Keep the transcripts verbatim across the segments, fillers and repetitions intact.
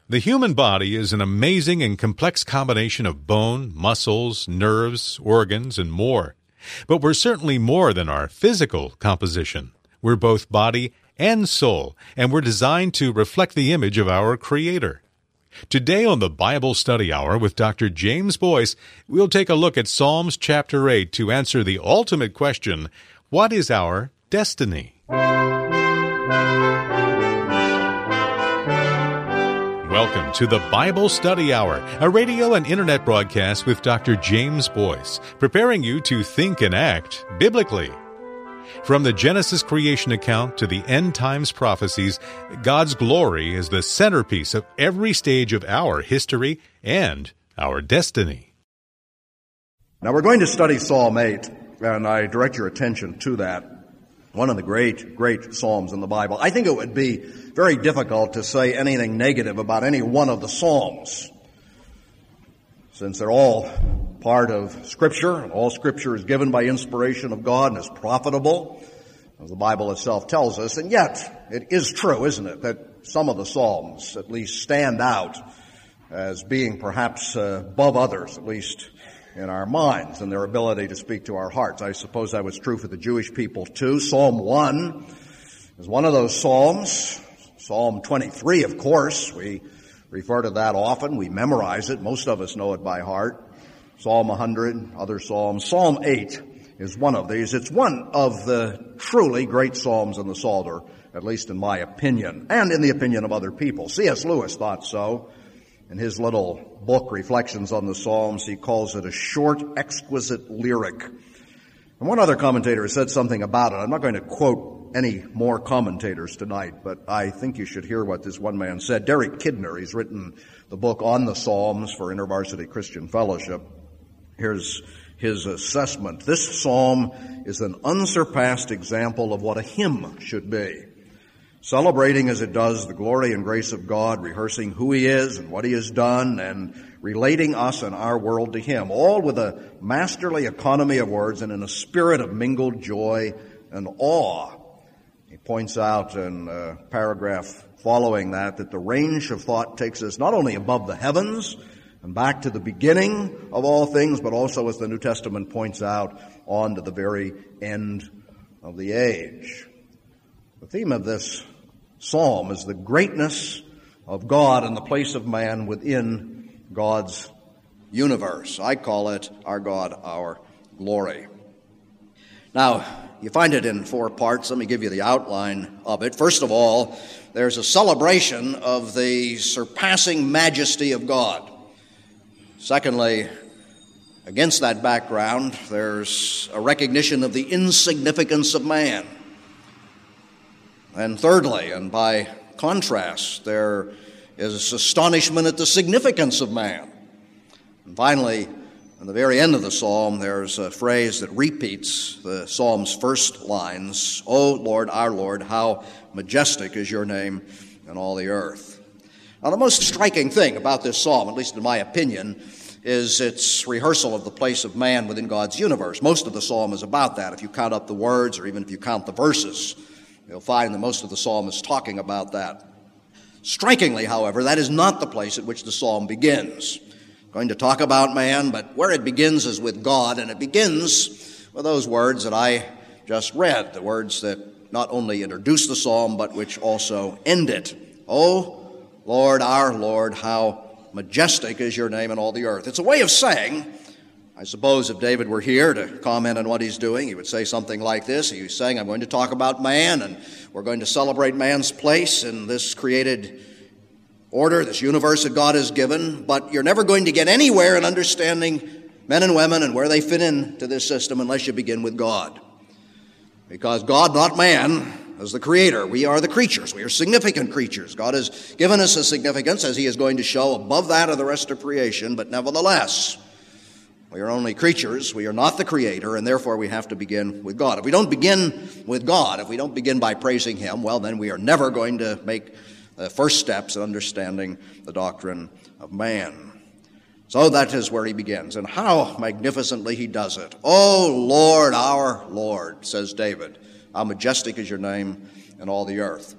The human body is an amazing and complex combination of bone, muscles, nerves, organs, and more. But we're certainly more than our physical composition. We're both body and soul, and we're designed to reflect the image of our Creator. Today on the Bible Study Hour with Doctor James Boyce, we'll take a look at Psalms chapter eight to answer the ultimate question, what is our destiny? Welcome to the Bible Study Hour, a radio and internet broadcast with Doctor James Boyce, preparing you to think and act biblically. From the Genesis creation account to the end times prophecies, God's glory is the centerpiece of every stage of our history and our destiny. Now we're going to study Psalm eight, and I direct your attention to that. One of the great, great Psalms in the Bible. I think it would be very difficult to say anything negative about any one of the Psalms, since they're all part of Scripture, and all Scripture is given by inspiration of God and is profitable, as the Bible itself tells us. And yet, it is true, isn't it, that some of the Psalms at least stand out as being perhaps uh, above others, at least in our minds and their ability to speak to our hearts. I suppose that was true for the Jewish people too. Psalm one is one of those Psalms. Psalm twenty-three, of course, we refer to that often. We memorize it. Most of us know it by heart. Psalm one hundred, other Psalms. Psalm eight is one of these. It's one of the truly great Psalms in the Psalter, at least in my opinion, and in the opinion of other people. C S Lewis thought so. In his little book, Reflections on the Psalms, he calls it a short, exquisite lyric. And one other commentator has said something about it. I'm not going to quote any more commentators tonight, but I think you should hear what this one man said. Derek Kidner, he's written the book on the Psalms for InterVarsity Christian Fellowship. Here's his assessment. This psalm is an unsurpassed example of what a hymn should be. Celebrating as it does the glory and grace of God, rehearsing who He is and what He has done, and relating us and our world to Him, all with a masterly economy of words and in a spirit of mingled joy and awe. He points out in a paragraph following that that the range of thought takes us not only above the heavens and back to the beginning of all things, but also, as the New Testament points out, on to the very end of the age. The theme of this psalm is the greatness of God and the place of man within God's universe. I call it our God, our glory. Now, you find it in four parts. Let me give you the outline of it. First of all, there's a celebration of the surpassing majesty of God. Secondly, against that background, there's a recognition of the insignificance of man. And thirdly, and by contrast, there is astonishment at the significance of man. And finally, in the very end of the psalm, there's a phrase that repeats the psalm's first lines, O Lord, our Lord, how majestic is your name in all the earth. Now, the most striking thing about this psalm, at least in my opinion, is its rehearsal of the place of man within God's universe. Most of the psalm is about that, if you count up the words or even if you count the verses. You'll find that most of the psalm is talking about that. Strikingly, however, that is not the place at which the psalm begins. I'm going to talk about man, but where it begins is with God, and it begins with those words that I just read, the words that not only introduce the psalm, but which also end it. O Lord, our Lord, how majestic is your name in all the earth. It's a way of saying, I suppose if David were here to comment on what he's doing, he would say something like this. He's saying, I'm going to talk about man, and we're going to celebrate man's place in this created order, this universe that God has given, but you're never going to get anywhere in understanding men and women and where they fit into this system unless you begin with God. Because God, not man, is the creator. We are the creatures. We are significant creatures. God has given us a significance, as He is going to show, above that of the rest of creation, but nevertheless, we are only creatures. We are not the creator, and therefore we have to begin with God. If we don't begin with God, if we don't begin by praising Him, well, then we are never going to make the first steps in understanding the doctrine of man. So that is where he begins, and how magnificently he does it. O Lord, our Lord, says David, how majestic is your name in all the earth.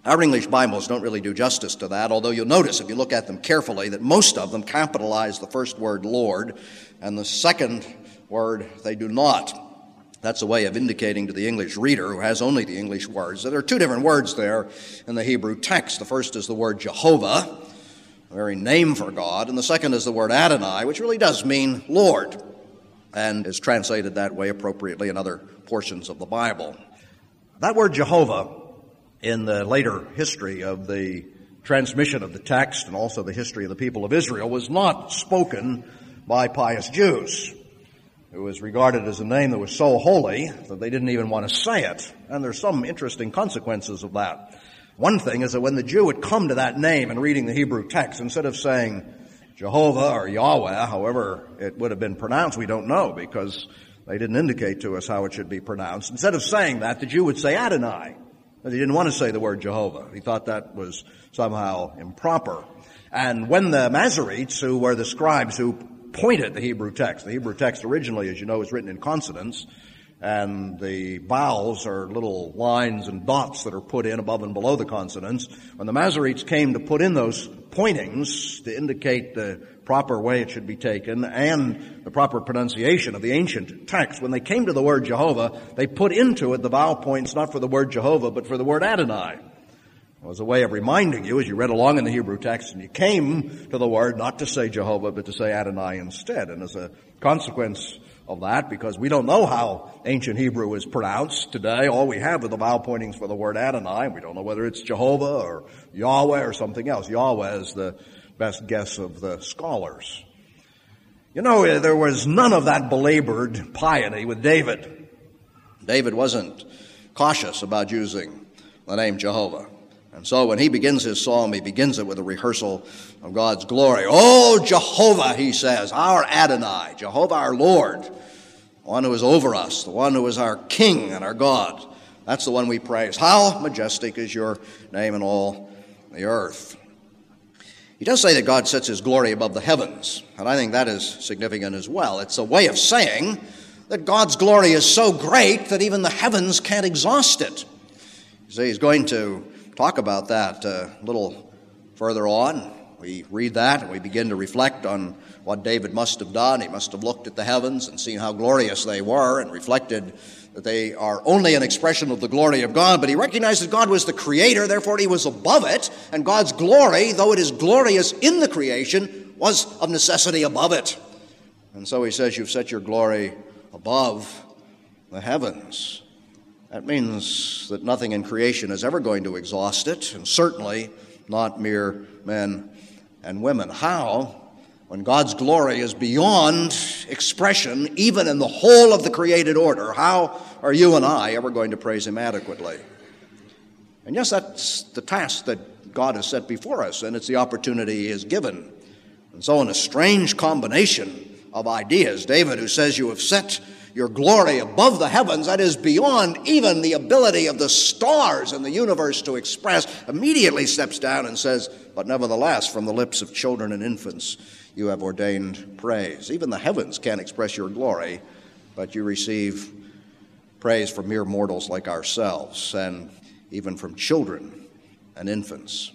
Our English Bibles don't really do justice to that, although you'll notice if you look at them carefully that most of them capitalize the first word Lord, and the second word they do not. That's a way of indicating to the English reader who has only the English words that there are two different words there in the Hebrew text. The first is the word Jehovah, the very name for God, and the second is the word Adonai, which really does mean Lord, and is translated that way appropriately in other portions of the Bible. That word Jehovah, in the later history of the transmission of the text and also the history of the people of Israel, was not spoken by pious Jews. It was regarded as a name that was so holy that they didn't even want to say it. And there's some interesting consequences of that. One thing is that when the Jew would come to that name in reading the Hebrew text, instead of saying Jehovah or Yahweh, however it would have been pronounced, we don't know because they didn't indicate to us how it should be pronounced. Instead of saying that, the Jew would say Adonai. He didn't want to say the word Jehovah. He thought that was somehow improper. And when the Masoretes, who were the scribes who pointed the Hebrew text, the Hebrew text originally, as you know, is written in consonants, and the vowels are little lines and dots that are put in above and below the consonants. When the Masoretes came to put in those pointings to indicate the proper way it should be taken and the proper pronunciation of the ancient text, when they came to the word Jehovah, they put into it the vowel points not for the word Jehovah, but for the word Adonai. It was a way of reminding you as you read along in the Hebrew text and you came to the word not to say Jehovah, but to say Adonai instead. And as a consequence of that, because we don't know how ancient Hebrew is pronounced today, all we have are the vowel pointings for the word Adonai. We don't know whether it's Jehovah or Yahweh or something else. Yahweh is the best guess of the scholars. You know, there was none of that belabored piety with David. David wasn't cautious about using the name Jehovah. And so when he begins his psalm, he begins it with a rehearsal of God's glory. Oh, Jehovah, he says, our Adonai, Jehovah our Lord, the one who is over us, the one who is our King and our God. That's the one we praise. How majestic is your name in all the earth. He does say that God sets his glory above the heavens, and I think that is significant as well. It's a way of saying that God's glory is so great that even the heavens can't exhaust it. You see, he's going to talk about that a little further on. We read that and we begin to reflect on what David must have done. He must have looked at the heavens and seen how glorious they were and reflected that they are only an expression of the glory of God. But he recognized that God was the creator, therefore he was above it. And God's glory, though it is glorious in the creation, was of necessity above it. And so he says, you've set your glory above the heavens. That means that nothing in creation is ever going to exhaust it, and certainly not mere men and women. How, when God's glory is beyond expression, even in the whole of the created order, how are you and I ever going to praise him adequately? And yes, that's the task that God has set before us, and it's the opportunity he has given. And so in a strange combination of ideas, David, who says you have set your glory above the heavens, that is beyond even the ability of the stars in the universe to express, immediately steps down and says, but nevertheless, from the lips of children and infants, you have ordained praise. Even the heavens can't express your glory, but you receive praise from mere mortals like ourselves, and even from children and infants.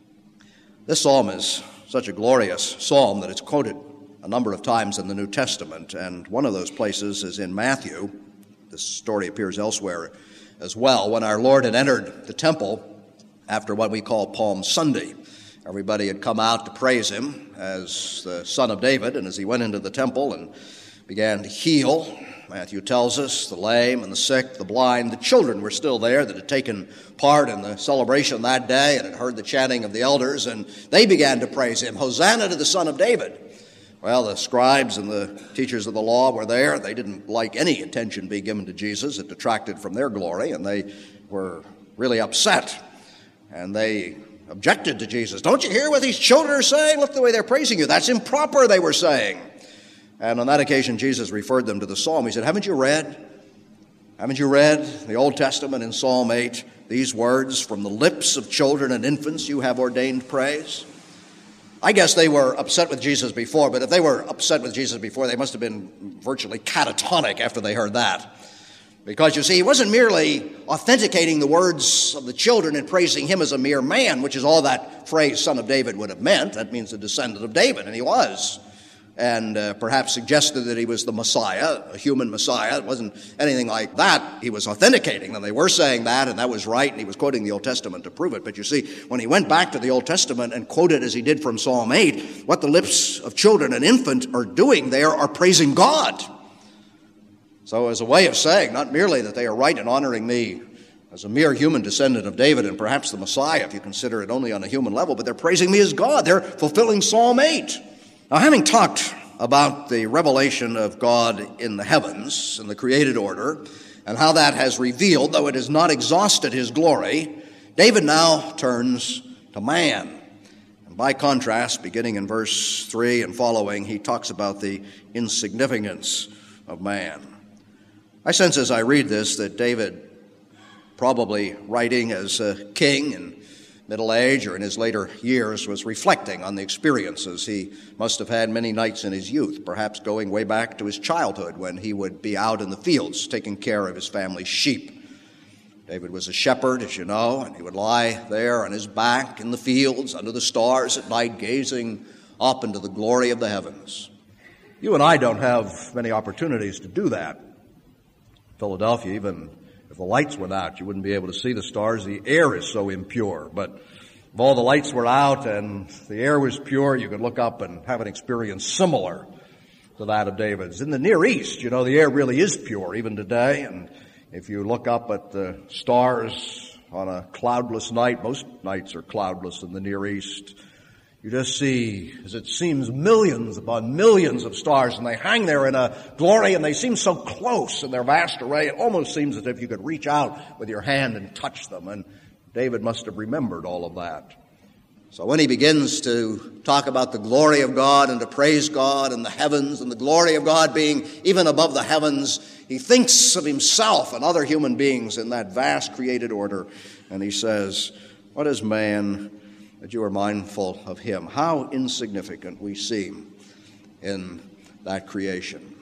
This psalm is such a glorious psalm that it's quoted a number of times in the New Testament, and one of those places is in Matthew. This story appears elsewhere as well. When our Lord had entered the temple after what we call Palm Sunday, everybody had come out to praise him as the Son of David, and as he went into the temple and began to heal, Matthew tells us, the lame and the sick, the blind, the children were still there that had taken part in the celebration that day and had heard the chanting of the elders, and they began to praise him. Hosanna to the Son of David. Well, the scribes and the teachers of the law were there. They didn't like any attention being given to Jesus. It detracted from their glory, and they were really upset. And they objected to Jesus. Don't you hear what these children are saying? Look the way they're praising you. That's improper, they were saying. And on that occasion, Jesus referred them to the psalm. He said, haven't you read? Haven't you read the Old Testament in Psalm eight? These words, from the lips of children and infants you have ordained praise. I guess they were upset with Jesus before, but if they were upset with Jesus before, they must have been virtually catatonic after they heard that. Because, you see, he wasn't merely authenticating the words of the children and praising him as a mere man, which is all that phrase, son of David, would have meant. That means a descendant of David, and he was. And uh, perhaps suggested that he was the Messiah, a human Messiah. It wasn't anything like that. He was authenticating them. They were saying that, and that was right, and he was quoting the Old Testament to prove it. But you see, when he went back to the Old Testament and quoted as he did from Psalm eight, what the lips of children and infant are doing there are praising God. So as a way of saying, not merely that they are right in honoring me as a mere human descendant of David and perhaps the Messiah, if you consider it only on a human level, but they're praising me as God. They're fulfilling Psalm eight. Now, having talked about the revelation of God in the heavens, in the created order, and how that has revealed, though it has not exhausted his glory, David now turns to man. And by contrast, beginning in verse three and following, he talks about the insignificance of man. I sense as I read this that David, probably writing as a king in middle age or in his later years, was reflecting on the experiences he must have had many nights in his youth, perhaps going way back to his childhood when he would be out in the fields taking care of his family's sheep. David was a shepherd, as you know, and he would lie there on his back in the fields under the stars at night, gazing up into the glory of the heavens. You and I don't have many opportunities to do that. Philadelphia, even if the lights went out, you wouldn't be able to see the stars. The air is so impure. But if all the lights were out and the air was pure, you could look up and have an experience similar to that of David's. In the Near East, you know, the air really is pure even today. And if you look up at the stars on a cloudless night, most nights are cloudless in the Near East, you just see, as it seems, millions upon millions of stars, and they hang there in a glory, and they seem so close in their vast array, it almost seems as if you could reach out with your hand and touch them, and David must have remembered all of that. So when he begins to talk about the glory of God and to praise God and the heavens and the glory of God being even above the heavens, he thinks of himself and other human beings in that vast created order, and he says, "What is man that you are mindful of him?" How insignificant we seem in that creation.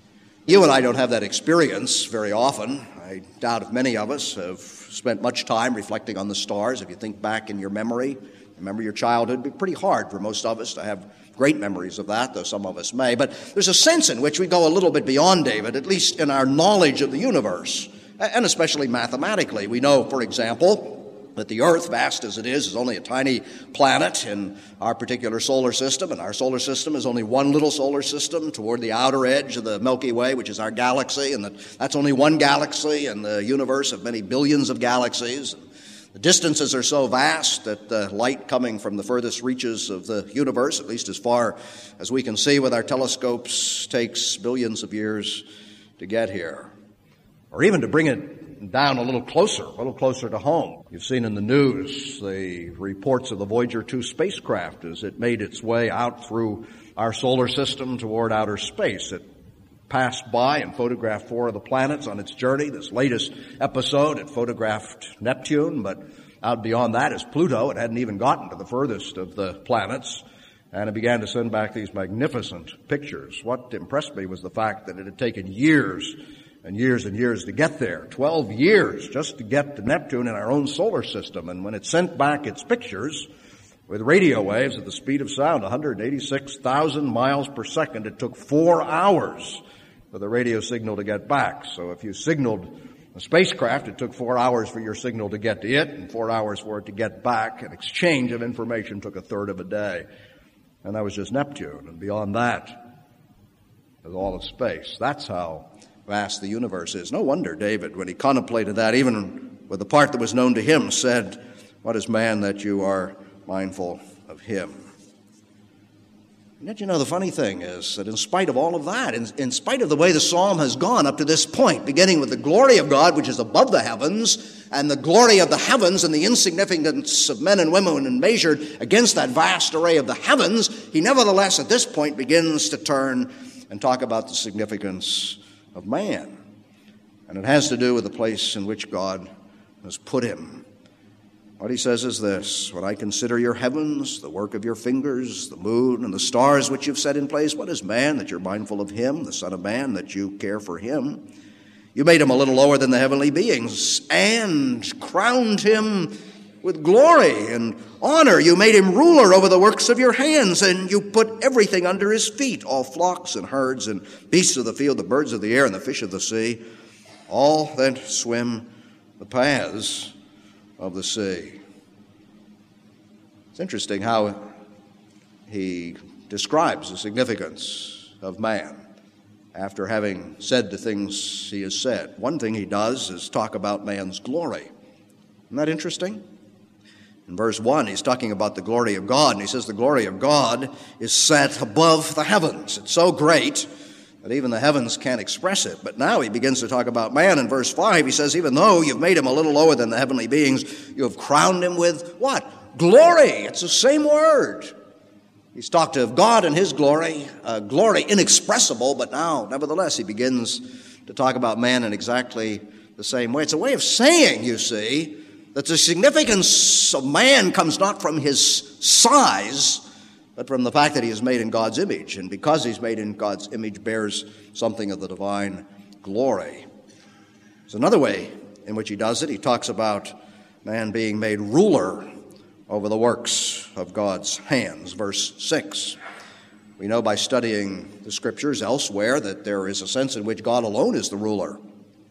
You and I don't have that experience very often. I doubt if many of us have spent much time reflecting on the stars. If you think back in your memory, remember your childhood, it'd be pretty hard for most of us to have great memories of that, though some of us may. But there's a sense in which we go a little bit beyond David, at least in our knowledge of the universe, and especially mathematically. We know, for example, that the Earth, vast as it is, is only a tiny planet in our particular solar system, and our solar system is only one little solar system toward the outer edge of the Milky Way, which is our galaxy, and that that's only one galaxy in the universe of many billions of galaxies. The distances are so vast that the light coming from the furthest reaches of the universe, at least as far as we can see with our telescopes, takes billions of years to get here. Or even to bring it down a little closer, a little closer to home. You've seen in the news the reports of the Voyager two spacecraft as it made its way out through our solar system toward outer space. It passed by and photographed four of the planets on its journey. This latest episode, it photographed Neptune, but out beyond that is Pluto. It hadn't even gotten to the furthest of the planets, and it began to send back these magnificent pictures. What impressed me was the fact that it had taken years and years and years to get there. Twelve years just to get to Neptune in our own solar system. And when it sent back its pictures with radio waves at the speed of sound, one hundred eighty-six thousand miles per second, it took four hours for the radio signal to get back. So if you signaled a spacecraft, it took four hours for your signal to get to it and four hours for it to get back. An exchange of information took a third of a day. And that was just Neptune. And beyond that was all of space. That's how vast the universe is. No wonder David, when he contemplated that, even with the part that was known to him, said, "What is man that you are mindful of him?" And yet, you know, the funny thing is that in spite of all of that, in, in spite of the way the psalm has gone up to this point, beginning with the glory of God, which is above the heavens, and the glory of the heavens and the insignificance of men and women, and measured against that vast array of the heavens, he nevertheless at this point begins to turn and talk about the significance of man. And it has to do with the place in which God has put him. What he says is this: "When I consider your heavens, the work of your fingers, the moon and the stars which you've set in place, what is man that you're mindful of him, the son of man that you care for him? You made him a little lower than the heavenly beings and crowned him with glory and honor. You made him ruler over the works of your hands, and you put everything under his feet, all flocks and herds and beasts of the field, the birds of the air and the fish of the sea, all that swim the paths of the sea. It's interesting how he describes the significance of man after having said the things he has said. One thing he does is talk about man's glory. Isn't that interesting? In verse one, he's talking about the glory of God, and he says the glory of God is set above the heavens. It's so great that even the heavens can't express it. But now he begins to talk about man. In verse five, he says, even though you've made him a little lower than the heavenly beings, you have crowned him with what? Glory. It's the same word. He's talked of God and his glory, uh, glory inexpressible, but now, nevertheless, he begins to talk about man in exactly the same way. It's a way of saying, you see, that the significance of man comes not from his size, but from the fact that he is made in God's image. And because he's made in God's image, bears something of the divine glory. There's another way in which he does it. He talks about man being made ruler over the works of God's hands. Verse six. We know by studying the Scriptures elsewhere that there is a sense in which God alone is the ruler.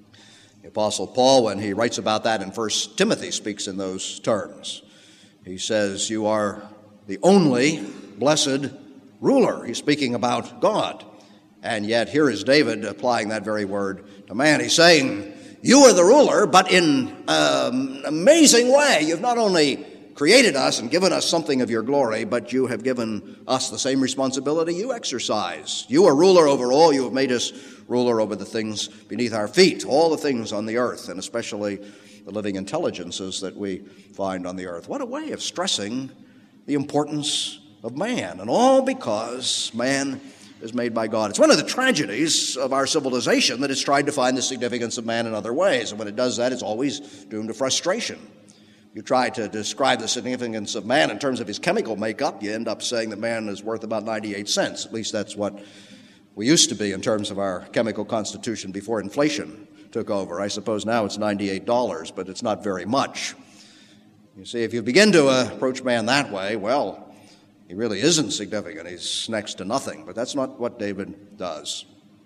The Apostle Paul, when he writes about that in First Timothy, speaks in those terms. He says, you are the only blessed ruler. He's speaking about God. And yet here is David applying that very word to man. He's saying, you are the ruler, but in an amazing way. You've not only created us and given us something of your glory, but you have given us the same responsibility you exercise. You are ruler over all. You have made us ruler over the things beneath our feet, all the things on the earth, and especially the living intelligences that we find on the earth. What a way of stressing the importance of man, and all because man is made by God. It's one of the tragedies of our civilization that it's tried to find the significance of man in other ways, and when it does that, it's always doomed to frustration. You try to describe the significance of man in terms of his chemical makeup, you end up saying that man is worth about ninety-eight cents. At least that's what we used to be in terms of our chemical constitution before inflation took over. I suppose now it's ninety-eight dollars, but it's not very much. You see, if you begin to uh, approach man that way, well, he really isn't significant. He's next to nothing. But that's not what David does.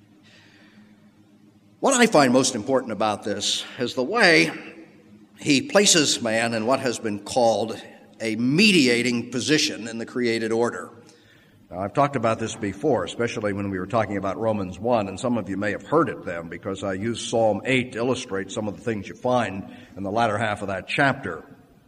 What I find most important about this is the way he places man in what has been called a mediating position in the created order. Now, I've talked about this before, especially when we were talking about Romans one, and some of you may have heard it then because I used Psalm eight to illustrate some of the things you find in the latter half of that chapter.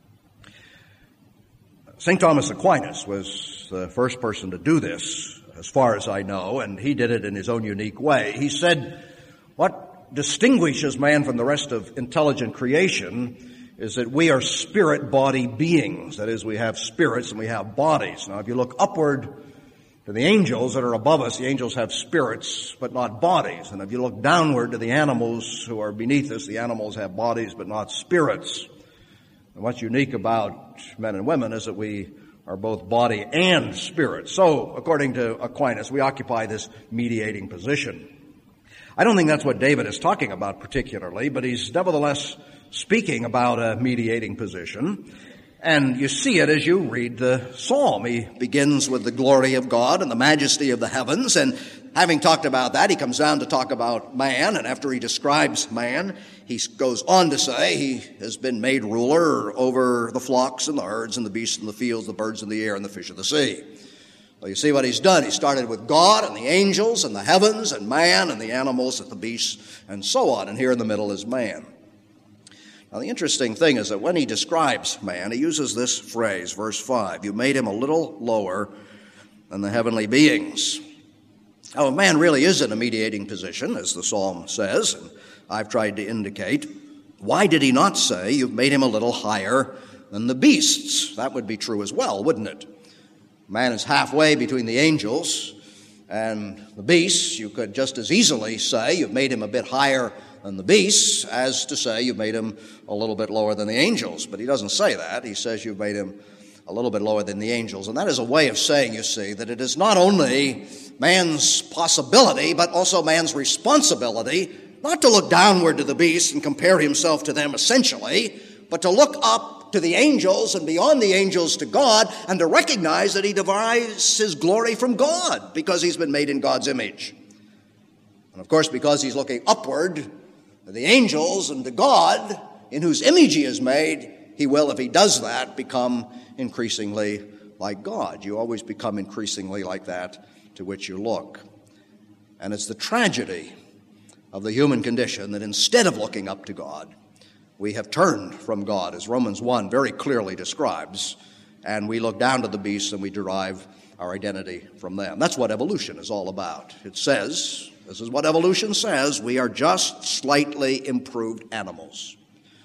Saint Thomas Aquinas was the first person to do this, as far as I know, and he did it in his own unique way. He said, what distinguishes man from the rest of intelligent creation is that we are spirit-body beings. That is, we have spirits and we have bodies. Now, if you look upward to the angels that are above us, the angels have spirits but not bodies. And if you look downward to the animals who are beneath us, the animals have bodies but not spirits. And what's unique about men and women is that we are both body and spirit. So, according to Aquinas, we occupy this mediating position. I don't think that's what David is talking about particularly, but he's nevertheless speaking about a mediating position. And you see it as you read the psalm. He begins with the glory of God and the majesty of the heavens, and having talked about that, he comes down to talk about man, and after he describes man, he goes on to say he has been made ruler over the flocks and the herds and the beasts in the fields, the birds of the air and the fish of the sea. Well, you see what he's done. He started with God and the angels and the heavens and man and the animals and the beasts and so on, and here in the middle is man. Now, the interesting thing is that when he describes man, he uses this phrase, verse five, you made him a little lower than the heavenly beings. Now, if man really is in a mediating position, as the psalm says, and I've tried to indicate, why did he not say you've made him a little higher than the beasts? That would be true as well, wouldn't it? Man is halfway between the angels and the beasts. You could just as easily say you've made him a bit higher than the beasts as to say you've made him a little bit lower than the angels. But he doesn't say that. He says you've made him a little bit lower than the angels. And that is a way of saying, you see, that it is not only man's possibility, but also man's responsibility not to look downward to the beasts and compare himself to them essentially, but to look up to the angels and beyond the angels to God, and to recognize that he derives his glory from God because he's been made in God's image. And of course, because he's looking upward to the angels and to God, in whose image he is made, he will, if he does that, become increasingly like God. You always become increasingly like that to which you look. And it's the tragedy of the human condition that instead of looking up to God, we have turned from God, as Romans one very clearly describes, and we look down to the beasts and we derive our identity from them. That's what evolution is all about. It says, this is what evolution says, we are just slightly improved animals.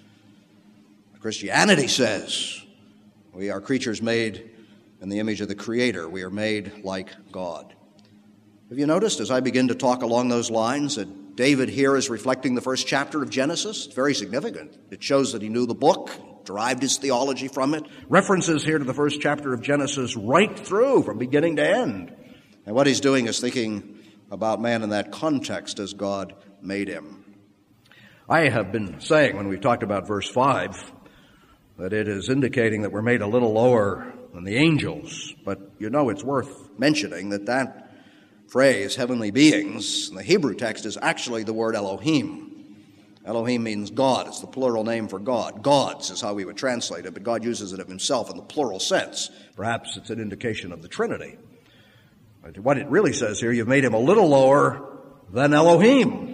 Christianity says we are creatures made in the image of the Creator. We are made like God. Have you noticed, as I begin to talk along those lines, that David here is reflecting the first chapter of Genesis? It's very significant. It shows that he knew the book, derived his theology from it. References here to the first chapter of Genesis right through, from beginning to end. And what he's doing is thinking about man in that context as God made him. I have been saying, when we've talked about verse five, that it is indicating that we're made a little lower than the angels. But you know, it's worth mentioning that that phrase, heavenly beings, in the Hebrew text is actually the word Elohim. Elohim means God. It's the plural name for God. Gods is how we would translate it, but God uses it of himself in the plural sense. Perhaps it's an indication of the Trinity. But what it really says here, you've made him a little lower than Elohim.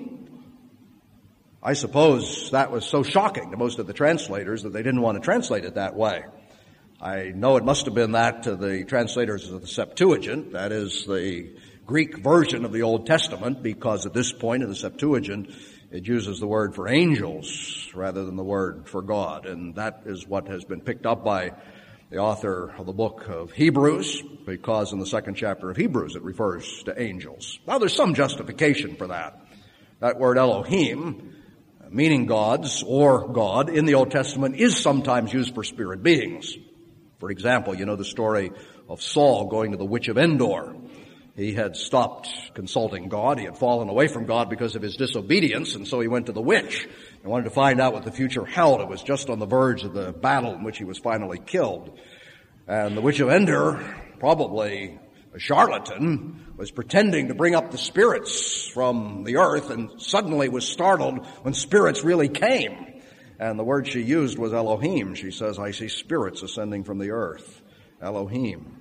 I suppose that was so shocking to most of the translators that they didn't want to translate it that way. I know it must have been that to the translators of the Septuagint, that is the Greek version of the Old Testament, because at this point in the Septuagint, it uses the word for angels rather than the word for God. And that is what has been picked up by the author of the book of Hebrews, because in the second chapter of Hebrews it refers to angels. Now there's some justification for that. That word Elohim, meaning gods or God, in the Old Testament is sometimes used for spirit beings. For example, you know the story of Saul going to the witch of Endor. He had stopped consulting God. He had fallen away from God because of his disobedience, and so he went to the witch and wanted to find out what the future held. It was just on the verge of the battle in which he was finally killed. And the witch of Endor, probably a charlatan, was pretending to bring up the spirits from the earth and suddenly was startled when spirits really came. And the word she used was Elohim. She says, I see spirits ascending from the earth. Elohim.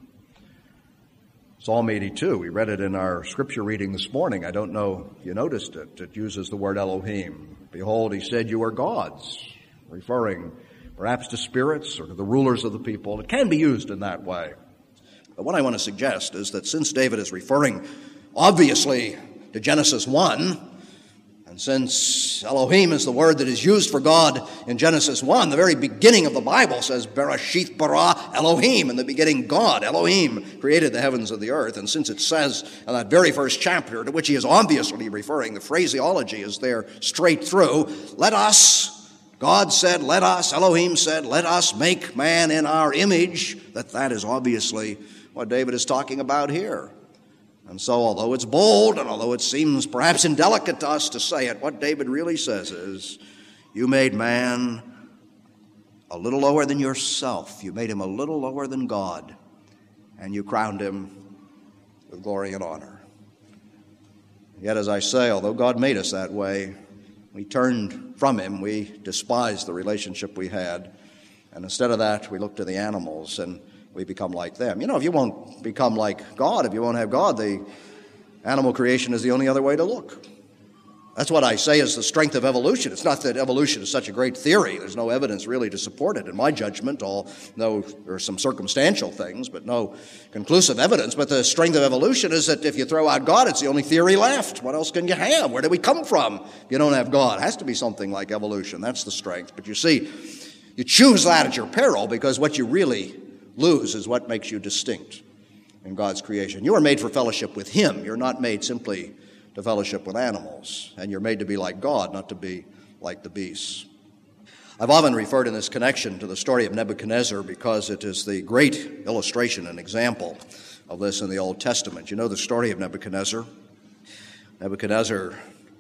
Psalm eighty-two, we read it in our scripture reading this morning. I don't know if you noticed it. It uses the word Elohim. Behold, he said, you are gods, referring perhaps to spirits or to the rulers of the people. It can be used in that way. But what I want to suggest is that since David is referring obviously to Genesis one, and since Elohim is the word that is used for God in Genesis one, the very beginning of the Bible says, Bereshith bara Elohim. In the beginning, God, Elohim, created the heavens and the earth. And since it says in that very first chapter, to which he is obviously referring, the phraseology is there straight through, let us, God said, let us, Elohim said, let us make man in our image, that that is obviously what David is talking about here. And so, although it's bold, and although it seems perhaps indelicate to us to say it, what David really says is, you made man a little lower than yourself. You made him a little lower than God, and you crowned him with glory and honor. Yet, as I say, although God made us that way, we turned from him. We despised the relationship we had, and instead of that, we looked to the animals, and we become like them. You know, if you won't become like God, if you won't have God, the animal creation is the only other way to look. That's what I say is the strength of evolution. It's not that evolution is such a great theory. There's no evidence really to support it in my judgment, although there are some circumstantial things, but no conclusive evidence. But the strength of evolution is that if you throw out God, it's the only theory left. What else can you have? Where do we come from if you don't have God? It has to be something like evolution. That's the strength. But you see, you choose that at your peril, because what you really lose is what makes you distinct in God's creation. You are made for fellowship with him. You're not made simply to fellowship with animals. And you're made to be like God, not to be like the beasts. I've often referred in this connection to the story of Nebuchadnezzar because it is the great illustration and example of this in the Old Testament. You know the story of Nebuchadnezzar? Nebuchadnezzar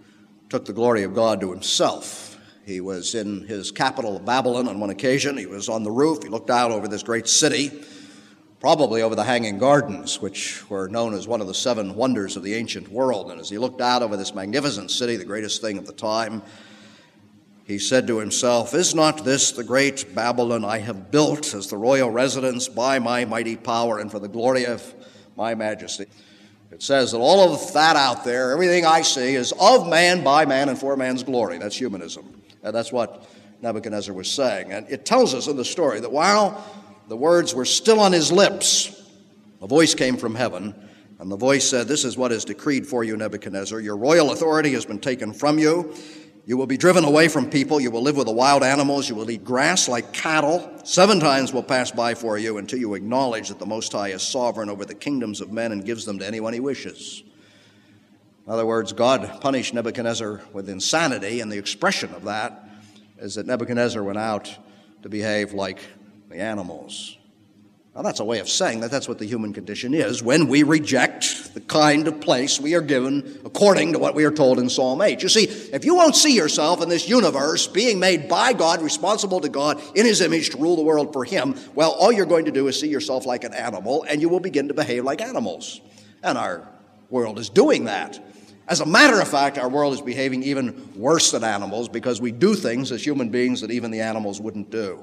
took the glory of God to himself. He was in his capital of Babylon on one occasion. He was on the roof. He looked out over this great city, probably over the Hanging Gardens, which were known as one of the seven wonders of the ancient world. And as he looked out over this magnificent city, the greatest thing of the time, he said to himself, "Is not this the great Babylon I have built as the royal residence by my mighty power and for the glory of my majesty?" It says that all of that out there, everything I see, is of man, by man, and for man's glory. That's humanism. And that's what Nebuchadnezzar was saying. And it tells us in the story that while the words were still on his lips, a voice came from heaven, and the voice said, "This is what is decreed for you, Nebuchadnezzar. Your royal authority has been taken from you. You will be driven away from people. You will live with the wild animals. You will eat grass like cattle. Seven times will pass by for you until you acknowledge that the Most High is sovereign over the kingdoms of men and gives them to anyone he wishes." In other words, God punished Nebuchadnezzar with insanity, and the expression of that is that Nebuchadnezzar went out to behave like the animals. Now, that's a way of saying that that's what the human condition is when we reject the kind of place we are given according to what we are told in Psalm eight. You see, if you won't see yourself in this universe being made by God, responsible to God, in his image to rule the world for him, well, all you're going to do is see yourself like an animal, and you will begin to behave like animals. And our world is doing that. As a matter of fact, our world is behaving even worse than animals because we do things as human beings that even the animals wouldn't do.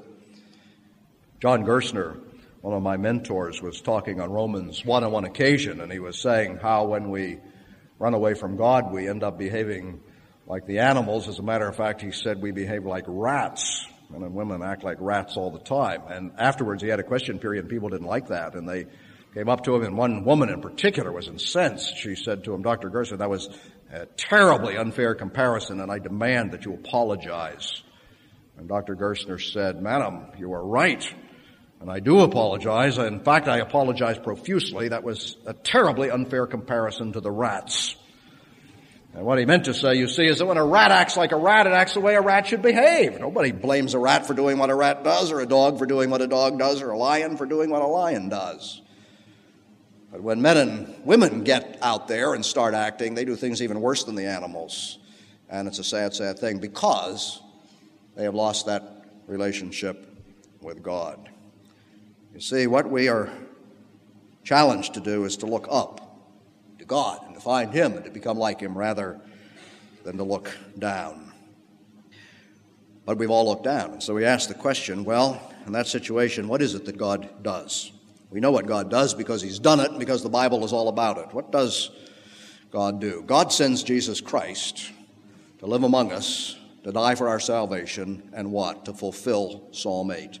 John Gerstner, one of my mentors, was talking on Romans one on one occasion, and he was saying how when we run away from God, we end up behaving like the animals. As a matter of fact, he said we behave like rats. Men and women act like rats all the time. And afterwards, he had a question period, and people didn't like that, and they came up to him, and one woman in particular was incensed. She said to him, "Doctor Gerstner, that was a terribly unfair comparison, and I demand that you apologize." And Doctor Gerstner said, "Madam, you are right. And I do apologize. In fact, I apologize profusely. That was a terribly unfair comparison to the rats." And what he meant to say, you see, is that when a rat acts like a rat, it acts the way a rat should behave. Nobody blames a rat for doing what a rat does, or a dog for doing what a dog does, or a lion for doing what a lion does. But when men and women get out there and start acting, they do things even worse than the animals. And it's a sad, sad thing because they have lost that relationship with God. You see, what we are challenged to do is to look up to God and to find him and to become like him rather than to look down. But we've all looked down. And so we ask the question, well, in that situation, what is it that God does? We know what God does because he's done it and because the Bible is all about it. What does God do? God sends Jesus Christ to live among us, to die for our salvation, and what? To fulfill Psalm eight.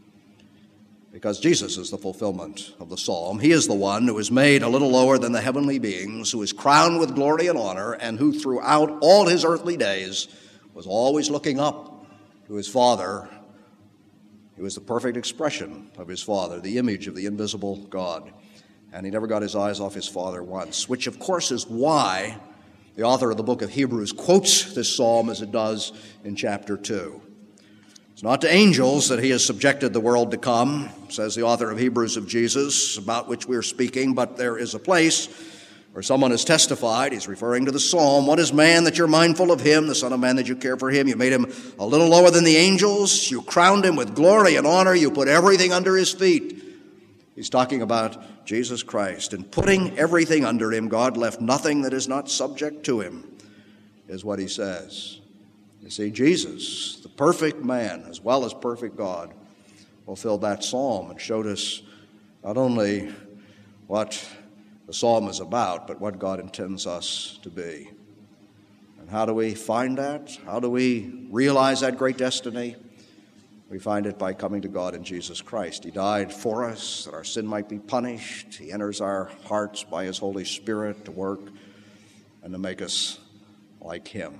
Because Jesus is the fulfillment of the psalm. He is the one who is made a little lower than the heavenly beings, who is crowned with glory and honor, and who throughout all his earthly days was always looking up to his Father. He was the perfect expression of his Father, the image of the invisible God. And he never got his eyes off his Father once, which of course is why the author of the book of Hebrews quotes this psalm as it does in chapter two. It's not to angels that he has subjected the world to come, says the author of Hebrews of Jesus, about which we are speaking, but there is a place where someone has testified, he's referring to the psalm, "What is man that you're mindful of him, the Son of Man that you care for him? You made him a little lower than the angels. You crowned him with glory and honor. You put everything under his feet." He's talking about Jesus Christ. And putting everything under him, God left nothing that is not subject to him, is what he says. You see, Jesus, the perfect man as well as perfect God, fulfilled that psalm and showed us not only what the psalm is about, but what God intends us to be. And how do we find that? How do we realize that great destiny? We find it by coming to God in Jesus Christ. He died for us that our sin might be punished. He enters our hearts by his Holy Spirit to work and to make us like him.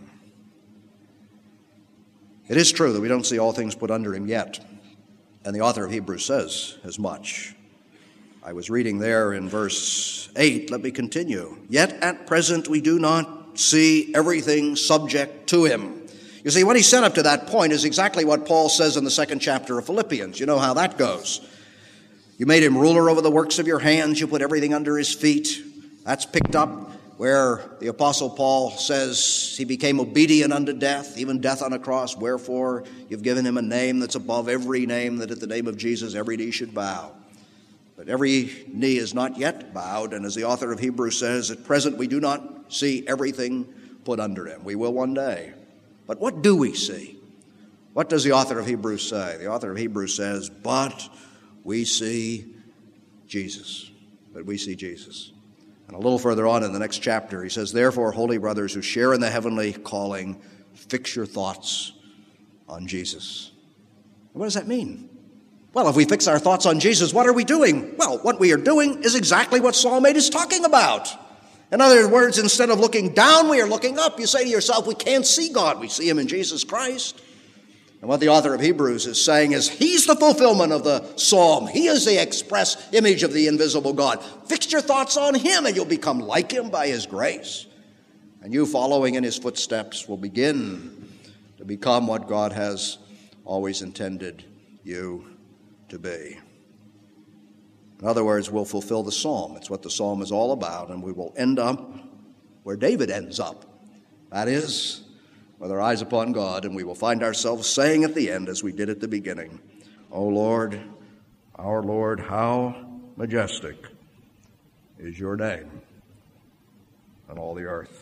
It is true that we don't see all things put under him yet, and the author of Hebrews says as much. I was reading there in verse eight, let me continue. "Yet at present we do not see everything subject to him." You see, what he said up to that point is exactly what Paul says in the second chapter of Philippians. You know how that goes. You made him ruler over the works of your hands. You put everything under his feet. That's picked up where the Apostle Paul says he became obedient unto death, even death on a cross. Wherefore you've given him a name that's above every name, that at the name of Jesus every knee should bow. But every knee is not yet bowed, and as the author of Hebrews says, at present we do not see everything put under him. We will one day. But what do we see? What does the author of Hebrews say? The author of Hebrews says, but we see Jesus. But we see Jesus. And a little further on in the next chapter, he says, therefore, holy brothers who share in the heavenly calling, fix your thoughts on Jesus. And what does that mean? Well, if we fix our thoughts on Jesus, what are we doing? Well, what we are doing is exactly what Psalm eight is talking about. In other words, instead of looking down, we are looking up. You say to yourself, we can't see God. We see him in Jesus Christ. And what the author of Hebrews is saying is he's the fulfillment of the psalm. He is the express image of the invisible God. Fix your thoughts on him and you'll become like him by his grace. And you following in his footsteps will begin to become what God has always intended you to be. In other words, we'll fulfill the psalm. It's what the psalm is all about, and we will end up where David ends up. That is, with our eyes upon God, and we will find ourselves saying at the end, as we did at the beginning, O Lord, our Lord, how majestic is your name on all the earth.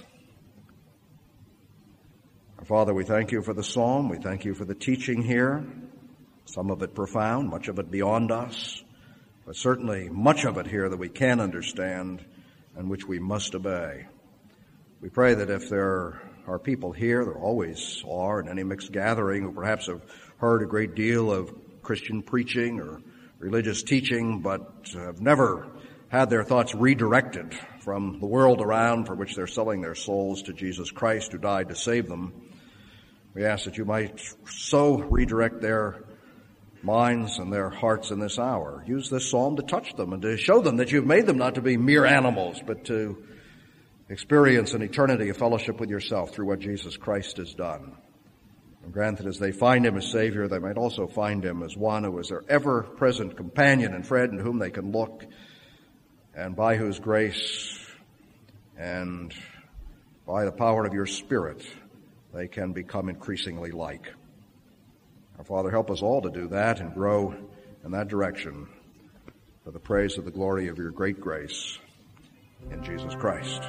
Our Father, we thank you for the psalm. We thank you for the teaching here, some of it profound, much of it beyond us, but certainly much of it here that we can understand and which we must obey. We pray that if there are people here, there always are in any mixed gathering, who perhaps have heard a great deal of Christian preaching or religious teaching, but have never had their thoughts redirected from the world around for which they're selling their souls to Jesus Christ, who died to save them. We ask that you might so redirect their minds and their hearts in this hour. Use this psalm to touch them and to show them that you've made them not to be mere animals, but to experience an eternity of fellowship with yourself through what Jesus Christ has done. And grant that as they find him as Savior, they might also find him as one who is their ever-present companion and friend in whom they can look, and by whose grace and by the power of your Spirit, they can become increasingly like. Our Father, help us all to do that and grow in that direction for the praise of the glory of your great grace in Jesus Christ.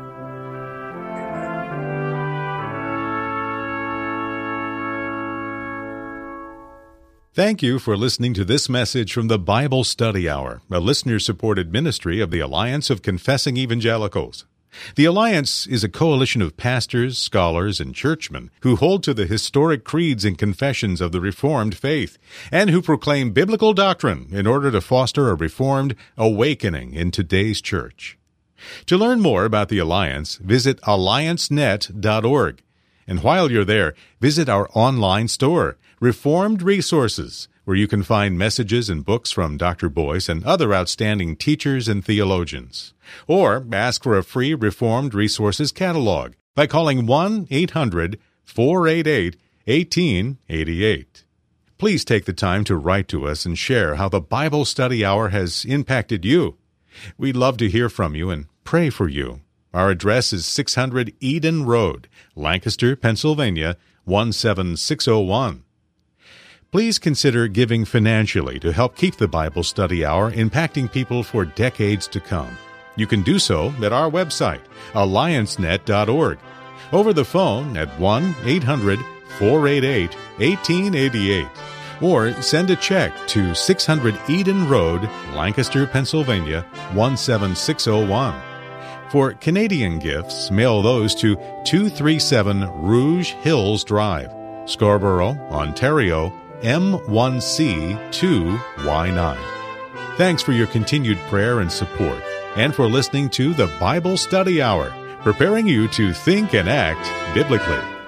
Thank you for listening to this message from the Bible Study Hour, a listener-supported ministry of the Alliance of Confessing Evangelicals. The Alliance is a coalition of pastors, scholars, and churchmen who hold to the historic creeds and confessions of the Reformed faith and who proclaim biblical doctrine in order to foster a Reformed awakening in today's church. To learn more about the Alliance, visit alliance net dot org. And while you're there, visit our online store, Reformed Resources, where you can find messages and books from Doctor Boyce and other outstanding teachers and theologians. Or ask for a free Reformed Resources catalog by calling one eight hundred four eight eight eighteen eighty-eight. Please take the time to write to us and share how the Bible Study Hour has impacted you. We'd love to hear from you and pray for you. Our address is six hundred Eden Road, Lancaster, Pennsylvania, one seven six zero one. Please consider giving financially to help keep the Bible Study Hour impacting people for decades to come. You can do so at our website, alliance net dot org, over the phone at one eight hundred four eight eight eighteen eighty-eight, or send a check to six hundred Eden Road, Lancaster, Pennsylvania, one seven six zero one. For Canadian gifts, mail those to two thirty-seven Rouge Hills Drive, Scarborough, Ontario, M one C two Y nine. Thanks for your continued prayer and support, and for listening to the Bible Study Hour, preparing you to think and act biblically.